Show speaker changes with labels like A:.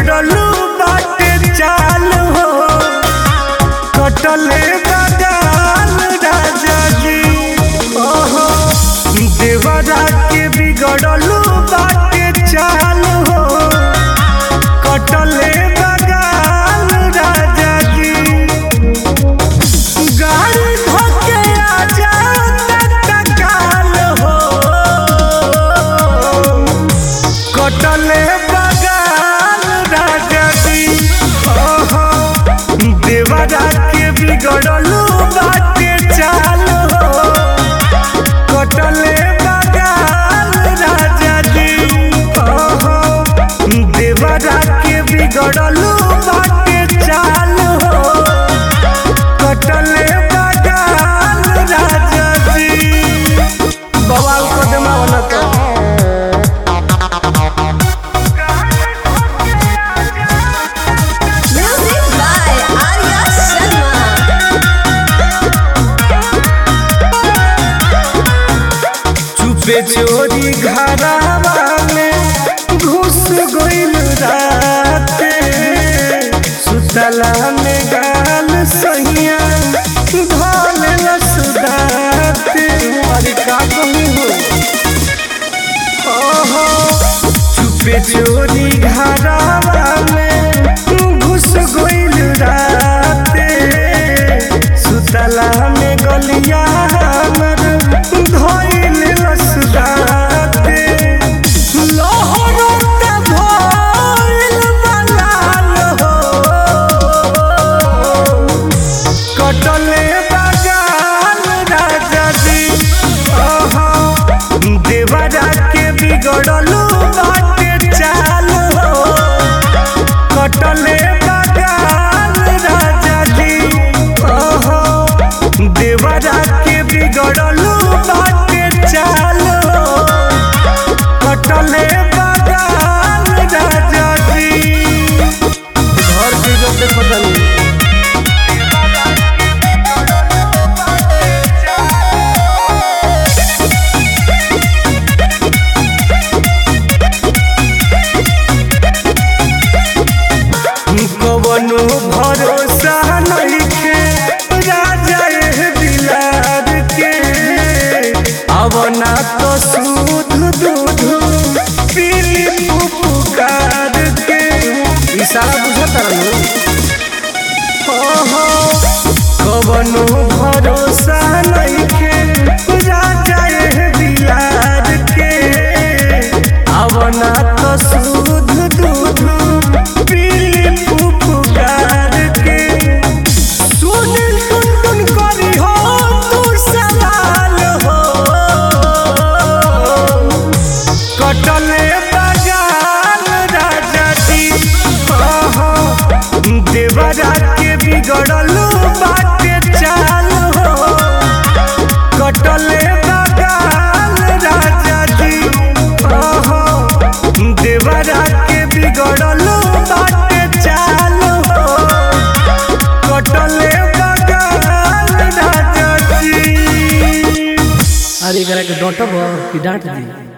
A: बिगड़लू बाटे चाल हो कटले बगाल राजा जी। ओहो देवरा के बिगड़लू बाटे चाल हो कटले बगाल राजा जी। गाड़ी धोके आजा तत्काल हो कटले बगाल राजा जी। ओहो देवरा के बिगड़लू बाटे चाल हो कटले बगाल राजा जी। ओहो देवरा के बिगड़लू बाटे चाल हो कटले बगाल राजा जी। बवाल को दिमाग तो
B: Music by Arya
A: चुपे चोरी घरावा में घुस गइल राते सुतला में गाल सहिया धोले लसदाते। अरे का कहूं हो ओहो चुपे चोरी घरावा में घुस गइल राते सुतला में गलिया हमर धोइल लसदाते। लोहरता भइल बलाल हो कटले बगाल राजा जी। ओहो देवरा के बिगड़लू बाटे चाल हो कटले बगाल राजा जी। ओहो देवरा के बिगड़लू बाटे चाल हो कटले बगाल राजा जी। घर की गते पता नहीं कवनो भरोसा नइखे राजा एह दिलार के। अवना तो सूध दूध पीली पुकार के इशारा बुझता रहलो। ओहो कवनो भरोसा नइखे राजा एह दिलार के। अवना तो सूध दूध पीली पुकार के। सुनिल टुन करी हो तू सवाल हो कटले बगाल राजा जी। ओहो देवरा के बिगड़लू बाटे चाल हो कटले बगाल राजा जी। ओहो देवरा के बिगड़लू बाटे चाल हो कटले बगाल राजा जी। अरे एकरा के डांटब कि डांट दी।